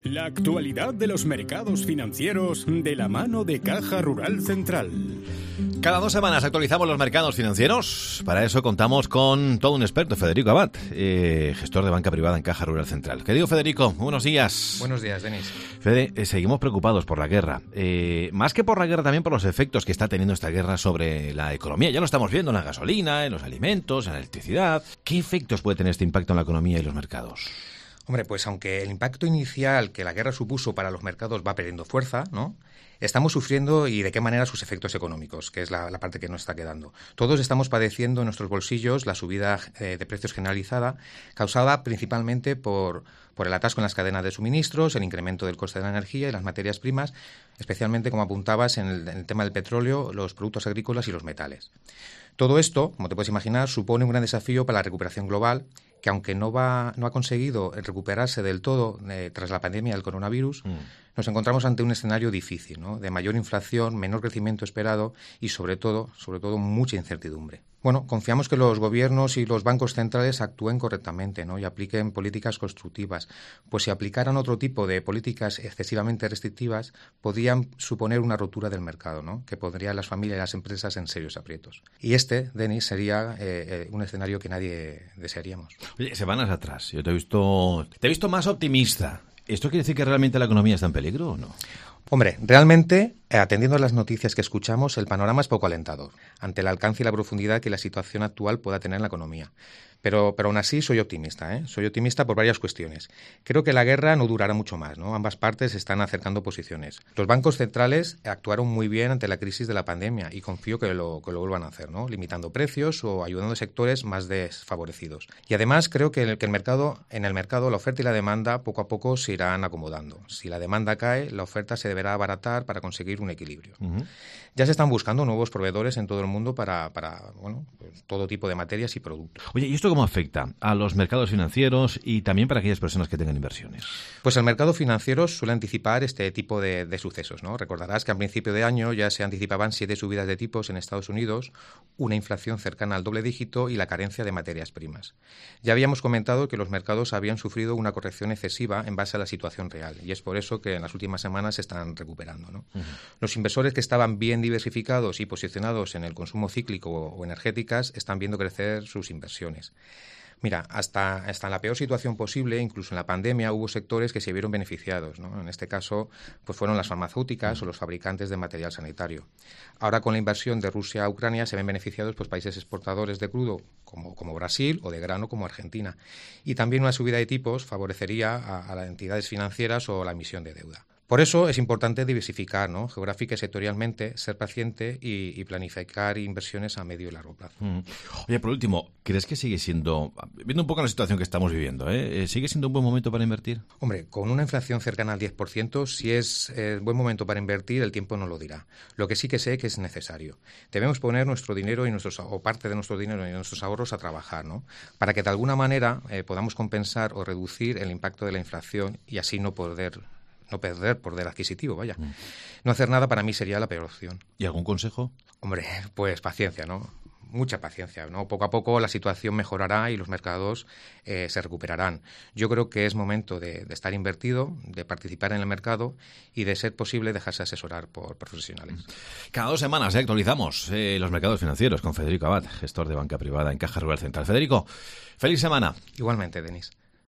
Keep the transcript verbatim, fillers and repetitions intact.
La actualidad de los mercados financieros de la mano de Caja Rural Central. Cada dos semanas actualizamos los mercados financieros. Para eso contamos con todo un experto, Federico Abad, eh, gestor de banca privada en Caja Rural Central. Querido Federico, buenos días. Buenos días, Denis. Fede, eh, seguimos preocupados por la guerra. Eh, más que por la guerra, también por los efectos que está teniendo esta guerra sobre la economía. Ya lo estamos viendo en la gasolina, en los alimentos, en la electricidad. ¿Qué efectos puede tener este impacto en la economía y los mercados? Hombre, pues aunque el impacto inicial que la guerra supuso para los mercados va perdiendo fuerza, ¿no? Estamos sufriendo y de qué manera sus efectos económicos, que es la, la parte que nos está quedando. Todos estamos padeciendo en nuestros bolsillos la subida eh, de precios generalizada, causada principalmente por, por el atasco en las cadenas de suministros, el incremento del coste de la energía y las materias primas, especialmente, como apuntabas, en el, en el tema del petróleo, los productos agrícolas y los metales. Todo esto, como te puedes imaginar, supone un gran desafío para la recuperación global, que aunque no va no ha conseguido recuperarse del todo eh, tras la pandemia del coronavirus, mm. nos encontramos ante un escenario difícil, ¿no? De mayor inflación, menor crecimiento esperado y, sobre todo, sobre todo, mucha incertidumbre. Bueno, confiamos que los gobiernos y los bancos centrales actúen correctamente, ¿no? Y apliquen políticas constructivas, pues si aplicaran otro tipo de políticas excesivamente restrictivas, podrían suponer una rotura del mercado, ¿no? Que pondría a las familias y las empresas en serios aprietos. Y este, Denis, sería eh, eh, un escenario que nadie desearíamos. Oye, semanas atrás, yo te he visto, te he visto más optimista. ¿Esto quiere decir que realmente la economía está en peligro o no? Hombre, realmente, atendiendo a las noticias que escuchamos, el panorama es poco alentador, ante el alcance y la profundidad que la situación actual pueda tener en la economía. Pero, pero aún así soy optimista, ¿eh? Soy optimista por varias cuestiones. Creo que la guerra no durará mucho más, ¿no? Ambas partes están acercando posiciones. Los bancos centrales actuaron muy bien ante la crisis de la pandemia y confío que lo, que lo vuelvan a hacer, ¿no? Limitando precios o ayudando a sectores más desfavorecidos. Y además creo que, el, que el mercado, en el mercado la oferta y la demanda poco a poco se irán acomodando. Si la demanda cae, la oferta se deberá abaratar para conseguir un equilibrio. Uh-huh. Ya se están buscando nuevos proveedores en todo el mundo para, para bueno, pues, todo tipo de materias y productos. Oye, ¿y esto cómo afecta a los mercados financieros y también para aquellas personas que tengan inversiones? Pues el mercado financiero suele anticipar este tipo de, de sucesos, ¿no? Recordarás que al principio de año ya se anticipaban siete subidas de tipos en Estados Unidos, una inflación cercana al doble dígito y la carencia de materias primas. Ya habíamos comentado que los mercados habían sufrido una corrección excesiva en base a la situación real y es por eso que en las últimas semanas se están recuperando, ¿no? Uh-huh. Los inversores que estaban bien diversificados y posicionados en el consumo cíclico o energéticas están viendo crecer sus inversiones. Mira, hasta, hasta en la peor situación posible, incluso en la pandemia, hubo sectores que se vieron beneficiados, ¿no? En este caso, pues fueron las farmacéuticas o los fabricantes de material sanitario. Ahora, con la invasión de Rusia a Ucrania, se ven beneficiados pues países exportadores de crudo como, como Brasil o de grano como Argentina. Y también una subida de tipos favorecería a, a las entidades financieras o la emisión de deuda. Por eso es importante diversificar, ¿no? Geográfica y sectorialmente, ser paciente y, y planificar inversiones a medio y largo plazo. Mm. Oye, por último, ¿crees que sigue siendo, viendo un poco la situación que estamos viviendo, ¿eh? ¿sigue siendo un buen momento para invertir? Hombre, con una inflación cercana al diez por ciento, si es eh, buen momento para invertir, el tiempo no lo dirá. Lo que sí que sé que es necesario. Debemos poner nuestro dinero y nuestros, o parte de nuestro dinero y nuestros ahorros a trabajar, ¿no? Para que de alguna manera eh, podamos compensar o reducir el impacto de la inflación y así no poder... no perder poder adquisitivo, vaya. Mm. No hacer nada para mí sería la peor opción. ¿Y algún consejo? Hombre, pues paciencia, ¿no? Mucha paciencia, ¿no? Poco a poco la situación mejorará y los mercados eh, se recuperarán. Yo creo que es momento de, de estar invertido, de participar en el mercado y, de ser posible, dejarse asesorar por profesionales. Cada dos semanas eh, actualizamos eh, los mercados financieros con Federico Abad, gestor de banca privada en Caja Rural Central. Federico, feliz semana. Igualmente, Denis.